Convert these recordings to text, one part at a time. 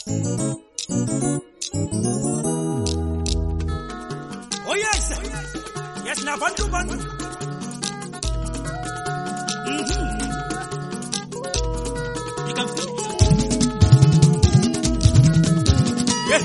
Oh yes, yes na bantu. You can feel it. Yes.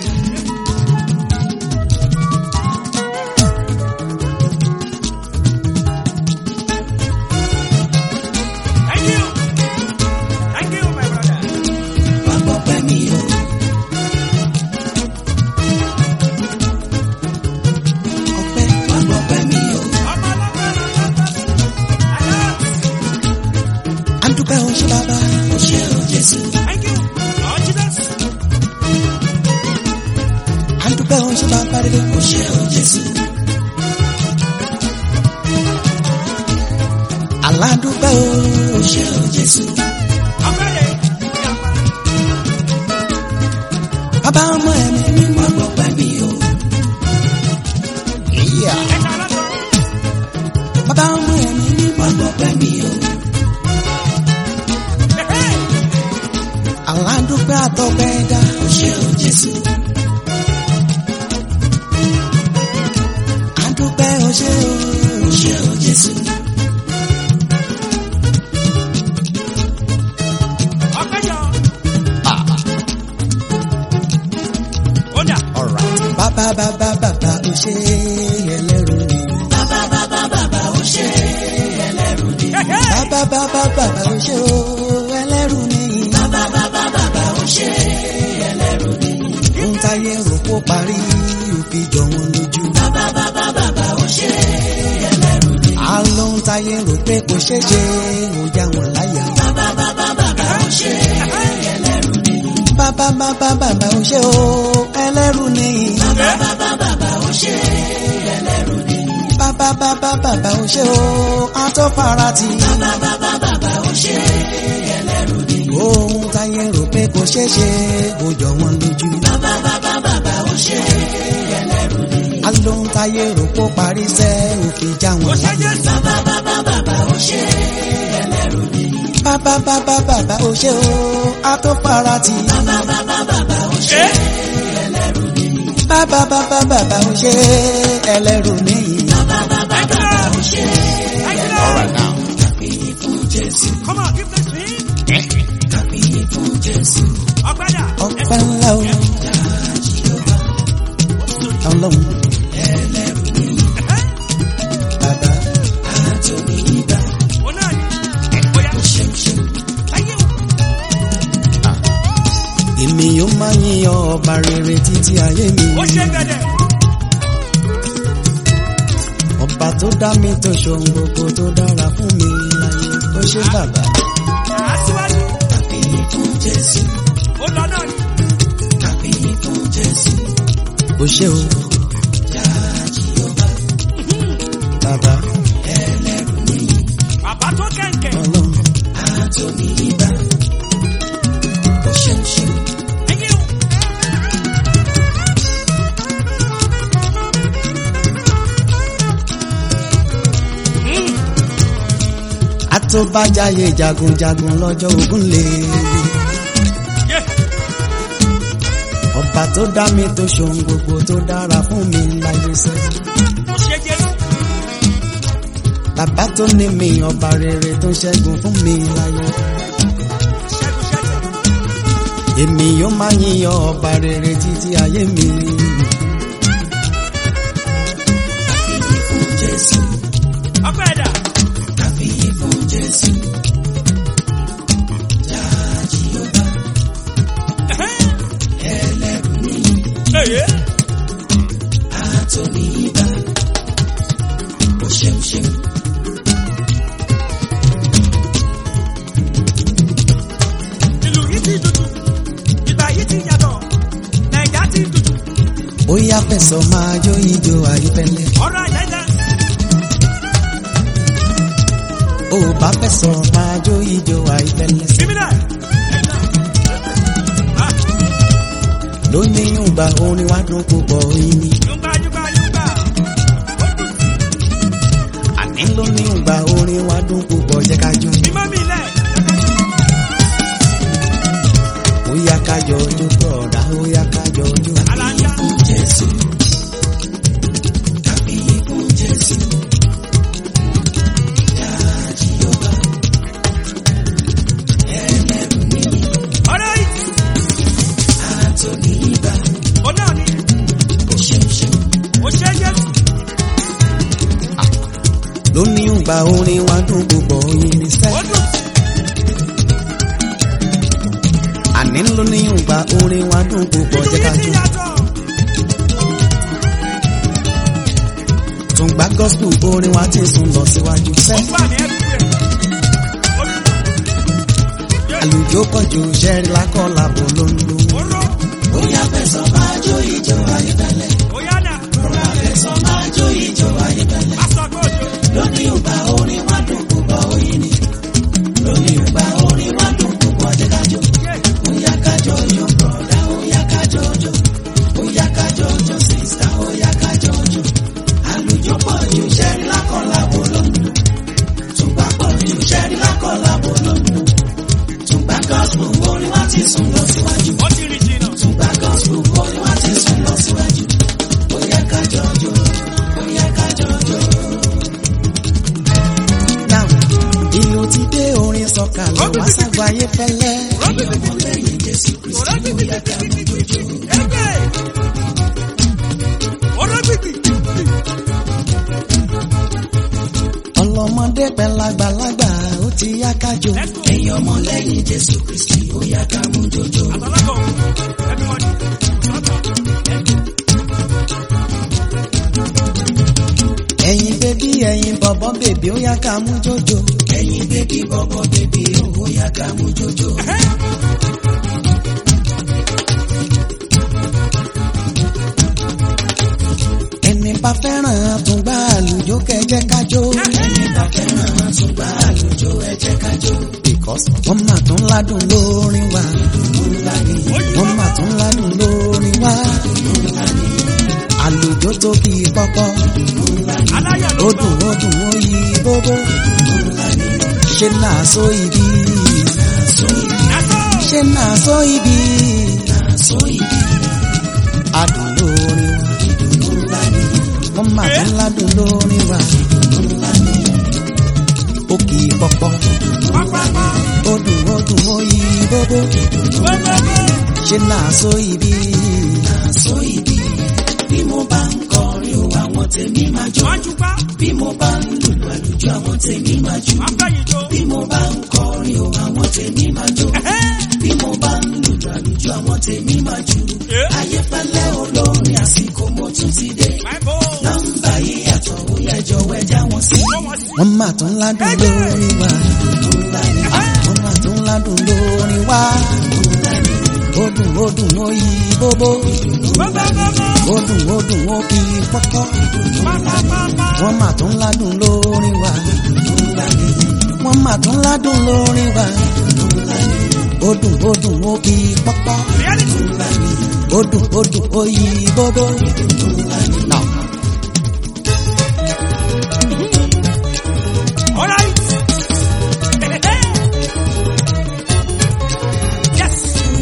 Aládùúgbò o ṣé o Jésù. Bàbá ọmọ ẹ̀mí mímọ́ gbọ́pẹ́ mi o. Bàbá ọmọ ẹ̀mí mímọ́ gbọ́pẹ́ mi o. Aládùúgbò àtọ̀gbẹ́dá o ṣé o Jésù. Adúpẹ́ o ṣé o Jésù. Bàbá ó ṣé ẹlẹ́rù ni. Bàbá ó ṣé ẹlẹ́rù ni. Bàbá ó ṣé ẹlẹ́rù ni. Bàbá ó ṣé ẹlẹ́rù ni. Ohun táyé rò kó parí òfin jọ wọn lójú. Bàbá ó ṣé ẹlẹ́rù ni. Àlóhun táyé rò pé kò ṣeé ṣe ó já wọn láyà. Bàbá ó ṣé ẹlẹ́rù ni. Bàbá ó ṣé ẹlẹ́rù ni. Bàbá ó ṣé ẹlẹ́rù ni. Bàbá ó ṣé àtọ́farati. Bàbá ó ṣé ẹlẹ́rù ni. Ohun táyé rò pé kò ṣeé ṣe ó jọ wọn lójú. Bàbá ó ṣé ẹlẹ́rù ni. Àlóhun táyé rò kó parí sẹ́ òfin já wọn láyé. Bàbá ó ṣé ẹlẹ́rù ni. Bàbá ó ṣé àtọ́farati. Bàbá ó ṣé ẹlẹ́rù ni. Bàbá ó ṣé ẹlẹ́rù ni. Bàbá ó ṣé ẹlẹ́rù ni. Kàfíyìn fún Jésù. Come on, give this to him. Kàfíyìn fún Jésù. Ọpẹ́ ńlá o. Ọlọ́run ẹlẹ́rù ni. Bàbá àtòmí ìgbà. Ó ṣeun. Èmi yóò máa yìn ọba rere títí ayé mi. Ó ṣe gbẹ̀dẹ̀. Ọba tó dá mi tó ṣohun gbogbo tó dára fún mi láyé. Ó ṣé bàbá. Aṣíwájú. Kàfíyìn fún Jésù. Ó lọ náà ni. Kàfíyìn fún Jésù. Ó ṣé o. Jèhófà. Bàbá ẹlẹ́rù ni. Bàbá tó kẹ̀kẹ́. Ọlọ́run àtòmí ìgbà. Ó ṣeun. Àtòbájáyé jagunjagun lọ́jọ́ ogun lè. Ọba tó dá mi tó ṣohun gbogbo tó dára fún mi láyé sẹ́. Bàbá tó ní mi ọba rere tó ṣẹ́gun fún mi láyé. Èmi yóò máa yìn ọba rere títí ayé mi. Kàfíyìn fún Jésù. Ọpẹ́ ẹ̀dá. Kàfíyìn fún Jésù. Jèhófà. Ẹlẹ́rù ni. Àtòmí ìgbà. Ó ṣeun. Ìlú yìí ti tutù. Ìgbà yìí ti yàtọ̀. Nàìjà ti tutù. Ó yá fẹ̀sọ̀ máa jó ijó àyípẹ́lẹ́. Ọ̀rọ̀ àjẹjẹ. Ó bá fẹ̀sọ̀ máa jó ijó àyípẹ́lẹ́. Bíbélà. Lóní yùngbà orin wá dún púpọ̀ ìní. Yúgbà. Àní lóní yùngbà orin wá dún púpọ̀ jẹ́ ká jó. Mímọ́ mi lẹ̀. Ó yá ká jọ jó bọ̀dá yá ká jọjọ. Alanja. Fún Jésù. Kàfíyè fún Jésù. Dájí ọba. Ẹlẹ́rù nìyí. Ọ̀rẹ́ yìí. Àtòní ìbá. Ó náà ni. Ó ṣe ń ṣe. Ó ṣe é Jésù. Lónìí ń gba orin wa dùn púpọ̀ irinṣẹ́. Ó dùn. Àní lónìí ń gba orin wa dùn púpọ̀ Ìlú jẹ́ ká yìí ti jó. yàtọ̀. Tún gba gospel orin wa ti sùn lọ síwájú Ó sẹ́. wà ní everywhere. Ó dùn. Àlùjó pọ̀jù ṣẹ́rí lákọ́lá bò ló ń lo. Ó ró. Ó yá fẹ̀sọ̀ máa jó ìjọ ayébẹ̀lẹ̀. Ó yá náà. Rọra fẹ̀sọ̀ máa jó ìjọ ayébẹ̀lẹ̀. Má sọ pé òjò. Lónìí ń gba orin wa dùn púpọ̀ oyin ni. Lónìí ń gba orin wa dùn púpọ̀ jẹ́ ká jó. Ó yá ká jọjọ brọ̀dá, ó yá ká jọjọ. Ó yá ká jọjọ sísá, ó yá ká jọjọ. Àlùjó pọ̀jù ṣẹ́rí lákọ́lá bò ló ń lo. Tùgbà pọ̀jù ṣẹ́rí lákọ́lá bò ló ń lo. Tùgbà gospel orin wa ti sùn lọ síwájú. Ó ti rìn jìnnà. Tùgbà gospel orin wa ti sùn lọ síwájú. Ó yá ká jọjọ, ó yá ká jọjọ. Now, ìlú ti dé orin sọ̀kalẹ̀ wá ságbáyé fẹ́lẹ́. Ọmọlẹ́yìn Jésù Kristi ó yá ká mú jòjò. Ẹgbẹ́. Ọ̀rọ̀ gbìgbì. Ọlọ́mọdé pẹ̀lágbàlagbà ó ti yá ká jó. Let's go. Ẹ̀yin ọmọlẹ́yìn Jésù Kristi ó yá ká mú jòjò. Àtàlákọ̀. Everybody. Sọ́tọ̀. Ẹ̀yin bébí ẹ̀yin bọ̀bọ̀ bèbí ó yá ká mú jòjò. Ẹ̀yin bébí bọ̀bọ̀ bèbí ó yá ká mú jòjò. Ẹni bá fẹ́ràn àtúngbà àlùjó kẹjẹ́ kájó. Ẹni bá fẹ́ràn àtúngbà àlùjó ẹjẹ́ kájó. Because wọ́n máa tún ládùn lórin wa. Wọ́n máa tún ládùn lórin wa. Àlùjó tó kì í pọ́pọ́. Aláyọ̀ ló Ó gbọ́. dùn ó dùn ó yí bóbó. Ṣé náà só ibi? Yàtọ̀. Ṣé náà só ibi? Adùn lórin wa. Wọ́n máa tún ládùn lórin wa. Ó kì í pọ́pọ́. Pápápá. Ó dùn ó yí bóbó. Gbogbogbò. Ṣé náà só ibi? Bí mo bá ń kọrin o, àwọn tèmi máa jó. Wọ́n jupá. Bí mo bá ń lùlù àlùjọ, àwọn tèmi máa jó. Wọ́n fẹ̀yìn tó. Bí mo bá ń kọrin o, àwọn tèmi máa jó. Bí mo bá ń lùlù àlùjọ, àwọn tèmi máa jó. Ayéfẹ́lẹ́ olórin àsìkò mo tún ti dé. My boy. Nọ́mbà yìí yàtọ̀ ó yẹ jọ̀wọ́ ẹja wọn sí. Wọ́n máa tún ládùn lórí wa. Wọ́n máa tún ládùn lórí wa. Ó dùn ó yí bóbó. Gbogbogbò. Ó dùn ó kì í pọ́pọ́. Pápápá. Wọ́n máa tún ládùn lórí wa. Wọ́n máa tún ládùn lórí wa. Ó dùn ó kì í pọ́pọ́. Reality. Ó dùn ó yí bóbó. Now, All right. Yes.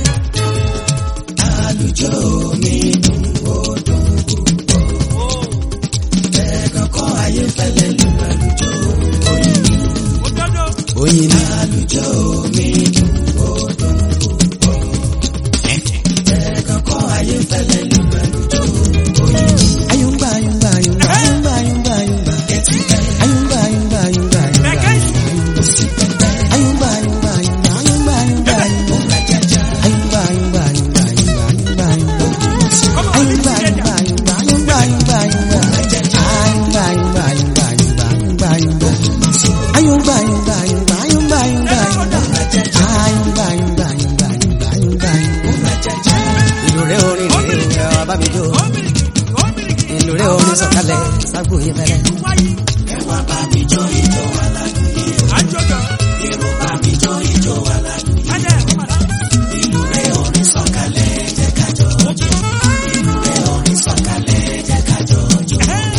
àlùjọ mi dùn ó dùn púpọ̀. Oh. Ẹ̀ẹ̀kan kọ́ Ayéfẹ́lẹ́ lù àlùjọ oyin ni. Òdodo. Oyin ni àlùjọ mi dùn ó dùn púpọ̀. Ẹ̀ẹ̀kan kọ́ Ayéfẹ́lẹ́ lù àlùjọ oyin ni. Ayúngbà ayúngbà ayúngbà ayúngbà ayúngbà ayúngbà. Ayúngbà ayúngbà ayúngbà ayúngbà. Bẹ̀kẹ́. Ayúngbà ayúngbà ayúngbà ayúngbà ayúngbà ayúngbà. Ayúngbà ayúngbà ayúngbà ayúngbà ayúngbà ayúngbà. Come on, Ayúngbà let's get ayúngbà ayúngbà ayúngbà ayúngbà ayúngbà. Ayúngbà ayúngbà ayúngbà ayúngbà ayúngbà ayúngbà. Ayúngbà ayúngbà ayúngbà ayúngbà ayúngbà ayúngbà. Ayúngbà ayúngbà ayúngbà ayúngbà ayúngbà ayúngbà. Ìlú rẹ̀ orin rẹ̀ ẹ̀ wá bá mi jó. Ìlú rẹ̀ orin sọ̀kalẹ̀ ságbó yẹn fẹ́lẹ́. Ẹ wá bá mi jó ìjọ wa ládùn yìí o. Àjọyọ̀. Èrò bá mi jó ìjọ wa ládùn yìí. Ajẹ́ ọmọdé. Ìlú rẹ̀ orin sọ̀kalẹ̀ jẹ́ ká jọjọ. Ìlú rẹ̀ orin sọ̀kalẹ̀ jẹ́ ká jọjọ.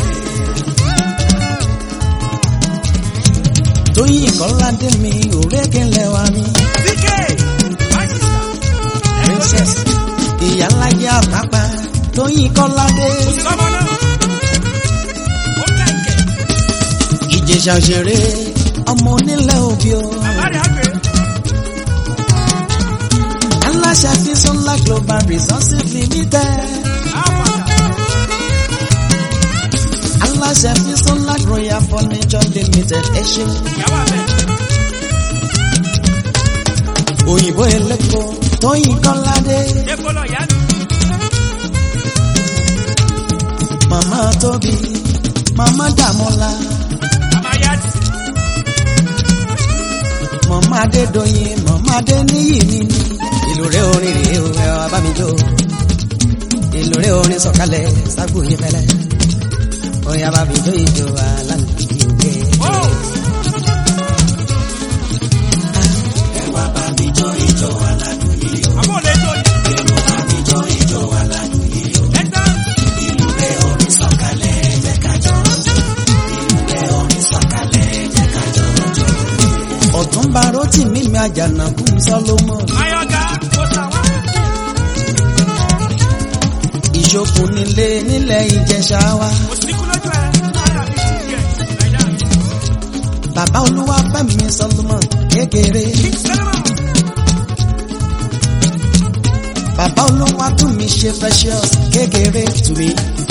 Tóyìn Kọ́ládé mi òrékè lẹ́wà mi. BK. My sister. Princess ìyáláyé àpápá Tóyìn Kọ́ládé. Sọ́mọ náà. Ó kẹ̀kẹ́. Ìjẹ̀ṣà òṣèré ọmọ onílẹ̀ òbí o. Àbárí àgbẹ̀. Aláṣẹ Fisola Global Resources Limited. Àpàtà. Aláṣẹ Fisola Royal Furniture Limited. Ẹ ṣeun. Ìyàwó àbẹ̀. Òyìnbó elépo Tóyìn Kọ́ládé. Epo lọ yá mi. Màmá Tóbi, Màmá Dàmọ́lá, Àmàyáàtì. Màmá Adédoyin, Màmá Adéníyì mi ni. Ìlú rẹ̀ orin rèé o, ẹ wá bá mi jó. Ìlú rẹ̀ orin sọ̀kalẹ̀ ságbó yín fẹ́lẹ́. Oya bá mi jó ìjó aláǹdí òkè. Ẹ wá bá mi jó ìjó aládùn yìí o. Àbọ̀ lè jó yìí. Ẹ wá bá mi jó ìjó aládùn yìí o. Ẹ̀dá. Ìlú rẹ̀ orin sọ̀kalẹ̀ jẹ́ ká jọ jó. Ìlú rẹ̀ orin sọ̀kalẹ̀ jẹ́ ká jọ jó. Ọ̀túnba Rótìmí mi Àjànàkú Solomon. Ayọ̀gá kò sàwá. Ìṣòkò nílé nílẹ̀ Ìjẹ̀ṣà wa. Kò sí kú lójú ẹ̀. Náírà mi ti yẹ. Nàìjíríà. Bàbá Olúwafẹ́mi Solomon kékeré. King Solomon. Bàbá Olúwatúnmi ṣe precious kékeré tùmí.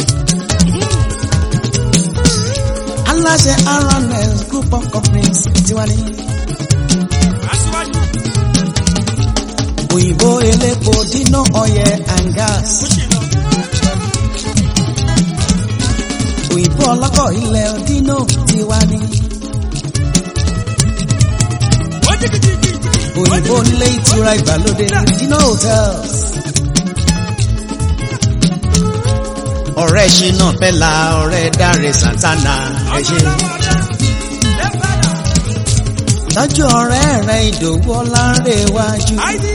Aláṣẹ RNS Group of Companies tiwa ní. Aṣíwájú. Òyìnbó elépo Dino Oil and Gas. Ó ṣì lọ. Òyìnbó ọlọ́kọ̀ ilẹ̀ Dino tiwa ní. Ó jìgìjìgì. Òyìnbó onílé ìtura ìgbàlódé Dino Hotels. Ọ̀rẹ́ Ṣínà Bẹ́là, ọ̀rẹ́ Dáre Santana ẹ ṣé. Tọ́jú ọ̀rẹ́ rẹ̀ Ìdòwú Ọlánrewájú.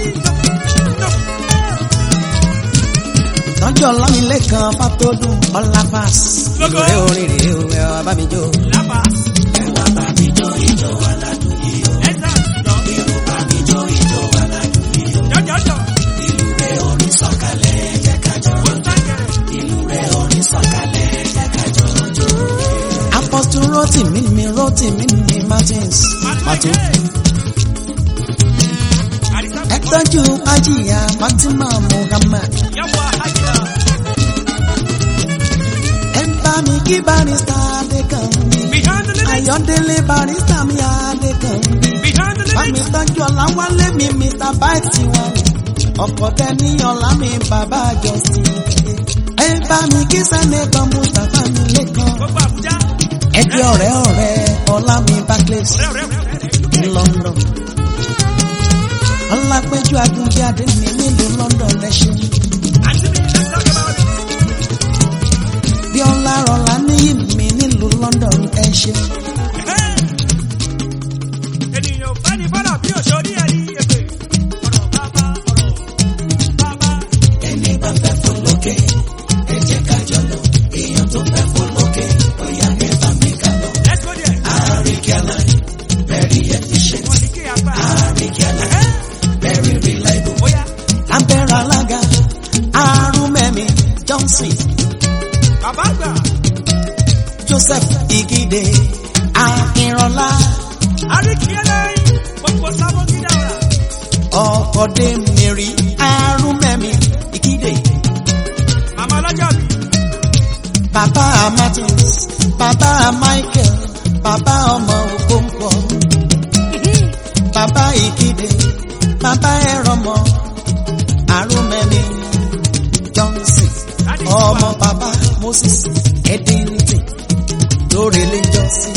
Tọ́jú Ọlámilékan Fátódùn Ọláfàs. Ìlú rẹ̀ orin rèé o, ẹ wá bá mi jó. Ẹ wá bá mi jó ìjó aládùn yìí o. Ìlú bá mi jó ìjó aládùn yìí o. Ìlú rẹ̀ orin sọ̀kalẹ̀ jẹ́ ká jọ jó. Ìlú rẹ̀ orin sọ̀kalẹ̀ jẹ́ ká jọ jó. Apostle Rótìmí mi Martins. Màtó. Ẹ tọ́jú Ajíyà Fatima Muhammad. Ẹ bá mi kí barista Adékànbí. Ayọ̀délé barista mi Adékànbí. Bá mi tọ́jú Ọláwálé mi Mr. Bite tiwọn. Ọkọ̀ tẹ́ni ọ̀la mi bàbá àjọsí. Ẹ bá mi kí Sẹ́nẹ̀tọ̀ Mustapha mi lẹ́kàn. Ẹ di ọ̀rẹ́ ọ̀la mi Barclays ní London. Ọlápẹ́jú Agúnbíadé mi nílùú London lẹ́ṣẹ̀. Bí ọlá rọ̀lá níyì mi nílùú London ẹ̀ṣẹ̀. Ènìyàn fẹ́ ni bọ́lá bí òṣòrí ẹ̀rí èpè. Ọ̀rọ̀ bàbá. Ẹni bá fẹ́ fún lókè, ẹ jẹ́ ká jọ lọ. Èèyàn tó fẹ́ fún lókè, ó yá ẹ bá mi ká lọ. Let's go there. Àríkẹ́lá, very efficient. Wọ́n ní kí apá. Àríkẹ́lá, very reliable. Ó yá. Abẹ́rẹ́ alága, Arúmẹ́mi Johnson, Bàbá àgbà. Joseph Igide, Akínrọ́lá, Àríkìyẹ́lẹ́ gbogbo sábọ̀ gíga ọ̀rà. Ọ̀kọ̀dé Mary, Arúmẹ́mi Igide, Màmá ọlọ́jọ́ bí. Bàbá Martins, Bàbá Michael, Bàbá ọmọ Okonkwo, Bàbá Igide, Bàbá Ẹ̀rọmọ, Arúmẹ́mi Johnson, ọmọ Bàbá Moses Edinton, lórèlé jọ́sí,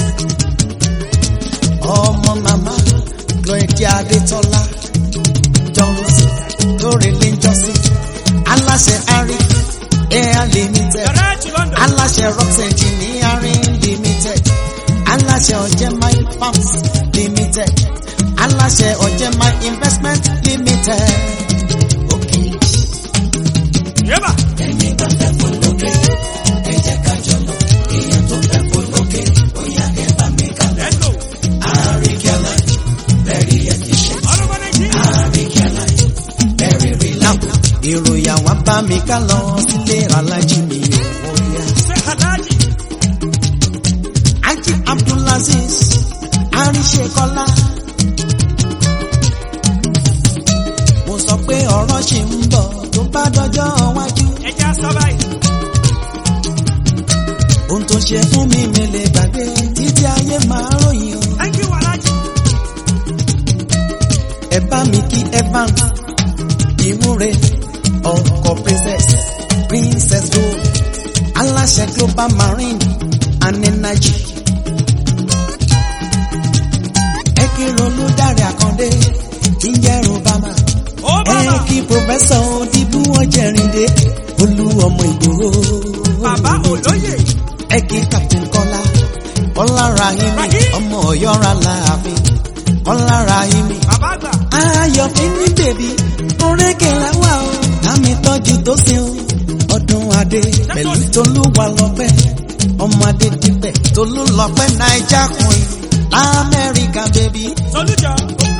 ọmọ màmá Gloria Adétọ́lá Johnson, lórèlé jọ́sí, aláṣẹ Harry Air Limited, Yọ̀rẹ́ ti London. aláṣẹ Rox Engineering Limited, aláṣẹ Ọ̀jẹ̀má Farms Limited, aláṣẹ Ọ̀jẹ̀má Investment Limited. Okay. Yẹ́bà. Ẹni bá fẹ́ fún lókè, ẹ jẹ́ ká jọ lọ. Èèyàn tó fẹ́ fún lókè, ó yá ẹ bá mi ká lọ. Let's go. Àríkẹ́lá, very efficient. All over Nigeria. Àríkẹ́lá, very reliable. Ìròyìn àwa bá mi ká lọ sílé alájí mi ò wọ́yà. Ṣé Aláàjì? Haji Abdulaziz Àríṣekọ́lá. Mo sọ pé ọ̀rọ̀ ṣì ń bọ̀ tó bá dọjọ́ wájú. Ẹ jẹ́ sọ báyìí. Ohun tó ṣe fún mi mi lè gbàgbé títí ayé máa ròyìn o. Thank you, Aláàjì. Ẹ bá mi kí Evans ìmúre ọkọ̀ Princess Gold aláṣẹ Global Marine and Energy. Ẹ kí Olúdáre Àkàndé tí ń jẹ́ Obama. Ó bàbá. Ẹ kí Professor Odíbú Ọ̀jẹ̀rìndé Olú ọmọ Ìgbòho. Bàbá olóyè. Ẹ kí Captain Kọ́lá Rahimi ọmọ Ọ̀yọ́ Aláàfin Kọ́lá Rahimi. Bàbá àgbà. Ayọ̀fín ní bèbí orékè láwà o. Àmì tọ́jú tó ṣe o. Ọdún Adé pẹ̀lú Tolúwa lọ́pẹ́. Ọmọ Adé dípẹ̀ Tolú lọ́pẹ́ Naija Queen Amẹ́ríkà bèbí. Solújọ.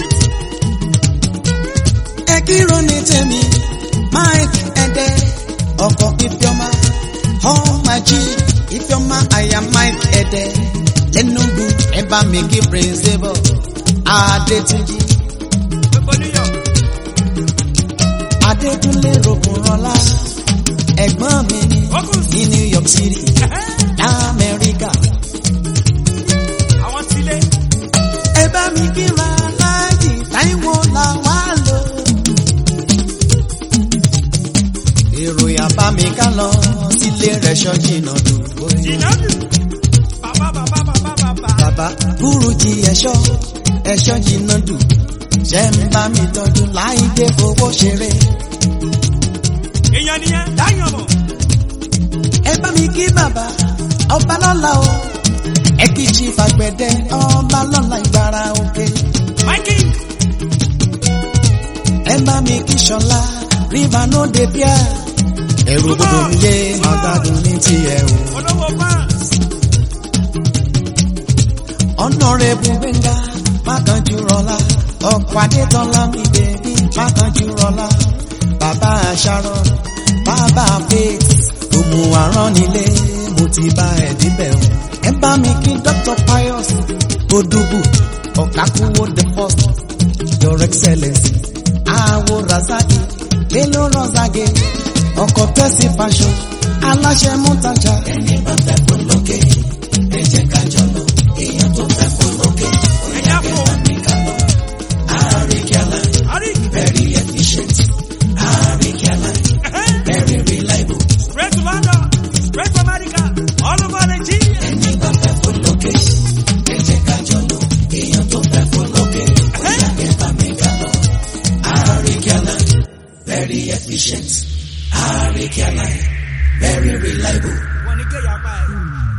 Ẹ kírò ní tèmi Mike Ẹdẹ ọkọ̀ Ifeoma Ọmọjí Ifeoma àyà Mike Ẹdẹ lẹ́nugu ẹ bá mi kí Principal Adétúnjí. Adékúnlé Rògbòrànlá ẹ̀gbọ́n mi ní New York City Amẹ́ríkà. Àwọn sílé. Ẹ bá mi kíra Láàjì Táíwò Làwálò. Ìròyìn àbá mi ká lọ sílé rẹ̀ ṣọ́jì náà dùn. Jìnàdù. Bàbá. Bàbá Búrújì ẹ̀ṣọ́ jìnnà dùn. Ṣé ń bá mi tọ́jú Láìdé fowó ṣeré? Èèyàn nìyẹn dáyàn mọ̀. Ẹ bá mi kí bàbá ọba lọ́la o. Ẹ kí Chief Àgbẹ̀dẹ ọba lọ́la Ìgbára Òkè. Máìkì. Ẹ bá mi kí Ṣọlá River no dey fear. Ẹ̀rù gbogbo mi yé máa gbádùn ní tiẹ̀ o. Olówó fans. Honorable Gbénga Mákànjúrọ̀lá ọ̀pọ̀ Adétọ́lá mi bèbí Mákànjúrọ̀lá. Bàbá Sharon bàbá Faith òmù àrán nílé mo ti bá ẹ̀ níbẹ̀ o. Ẹ bá mi kí Dr. Pius Odùbù Ọ̀kákúwò the first Your Excellency Àwo Razaki Lélo Rọ́zàgé ọkọ̀ Tẹ́sí fashion aláṣẹ Mútajà. Ẹni bá fẹ́ fún lókè ẹ jẹ́ ká jọ lọ èèyàn tó fẹ́ fún lókè Ẹ̀yà fò. Àríkíálà very efficient Àríkíálà very reliable. Straight to London. Straight to America. All over Nigeria. Ẹni bá fẹ́ fún lókè ẹ jẹ́ ká jọ lọ èèyàn tó fẹ́ fún lókè ẹ bá mi ká lọ. Àríkíálà very efficient Àríkíálà very reliable. Wọ́n ní kéèyàn pa ẹ̀.